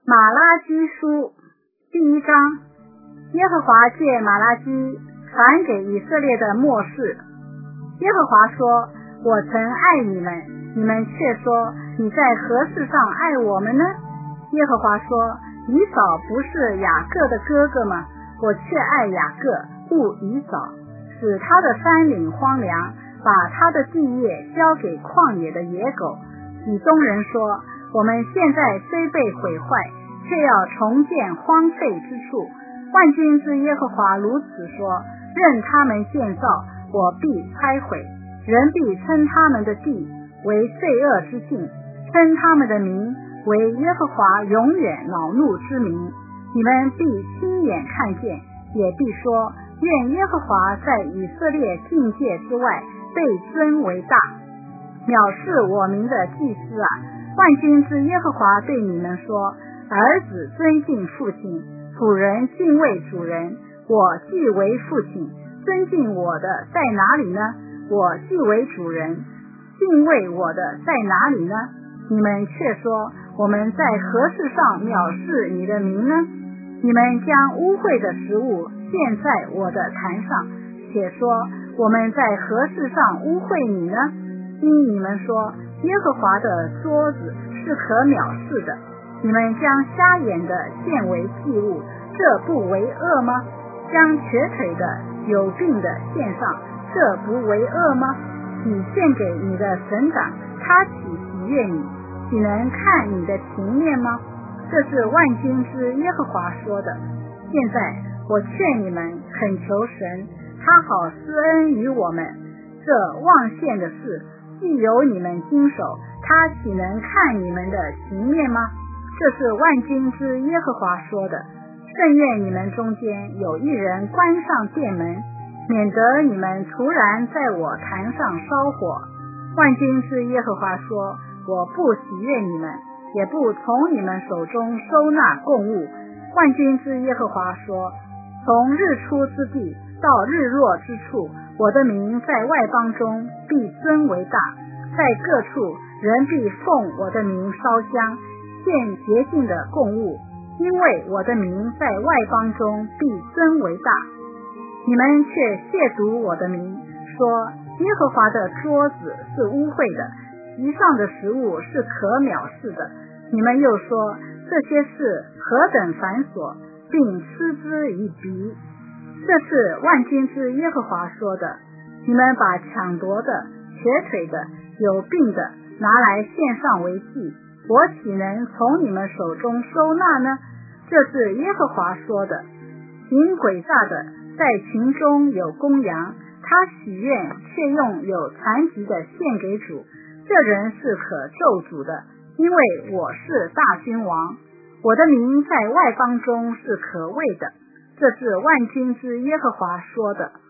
马拉基书第1章。耶和华借马拉基传给以色列的默示。耶和华说，我曾爱你们，你们却说，你在何事上爱我们呢？耶和华说，以扫不是雅各的哥哥吗？我却爱雅各，恶以扫，使他的山岭荒凉，把他的地业交给旷野的野狗。以东人说，我们现在虽被毁坏，却要重建荒废之处。万军之耶和华如此说，任他们建造，我必拆毁。人必称他们的地为罪恶之境，称他们的名为耶和华永远恼怒之名。你们必亲眼看见，也必说，愿耶和华在以色列境界之外被尊为大。藐视我名的祭司啊，万军之耶和华对你们说，儿子尊敬父亲，主人敬畏主人。我既为父亲，尊敬我的在哪里呢？我既为主人，敬畏我的在哪里呢？你们却说，我们在何事上藐视你的名呢？你们将污秽的食物献在我的坛上，且说，我们在何事上污秽你呢？因你们说，耶和华的桌子是可藐视的。你们将瞎眼的献为祭物，这不为恶吗？将瘸腿的有病的献上，这不为恶吗？你献给你的省长，他岂喜悦你？岂能看你的情面吗？这是万军之耶和华说的。现在我劝你们恳求神，他好施恩于我们。这妄献的事，既有你们经手，他岂能看你们的情面吗？这是万军之耶和华说的。甚愿你们中间有一人关上殿门，免得你们突然在我坛上烧火。万军之耶和华说，我不喜悦你们，也不从你们手中收纳供物。万军之耶和华说，从日出之地到日落之处，我的名在外邦中必尊为大，在各处人必奉我的名烧香，献洁净的供物，因为我的名在外邦中必尊为大。你们却亵渎我的名，说耶和华的桌子是污秽的，其上的食物是可藐视的。你们又说，这些事何等繁琐，并嗤之以鼻。这是万军之耶和华说的。你们把抢夺的、瘸腿的、有病的拿来献上为祭，我岂能从你们手中收纳呢？这是耶和华说的。行诡诈的在群中有公羊，他喜悦却用有残疾的献给主，这人是可咒诅的，因为我是大君王，我的名在外邦中是可畏的。这是万军之耶和华说的。